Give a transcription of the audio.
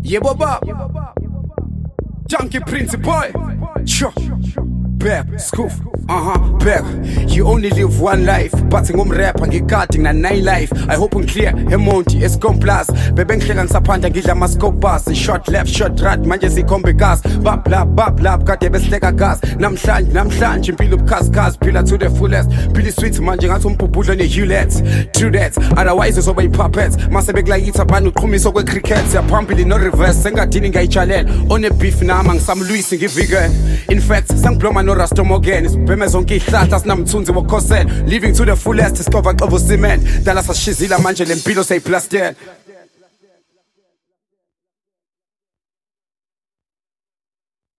Yebo baba Junkie Prince boy Sure Back, scoof, back. You only live one life. But ngumrapper ngicutting na 9 life. I hope clear Monty Escom plus. Bebe ngihleka ngisaphanda ngidla ama scope bus. Short left, short right manje sikhombe gas. Bab kade besileka gas. Namhlanje impilo ubukhazikhazi phila to the fullest. Phila sweet manje ngathi umbhubhudlo ne-Hewlett. True that, otherwise uzoba i-puppets. Mase bekulayitha bani uqhumiso kwe-cricket. Siyaphambili no reverse, sengadini ngayichalela. One beef nama ngisamlwisi ngivike. In fact, sangibloma no Rastom again. Isibheme zonke ihlahla sinamthunzi wokhosela. Living to the fullest, discover xobo cement. Dala sashizila manje lempilo seyiplastela.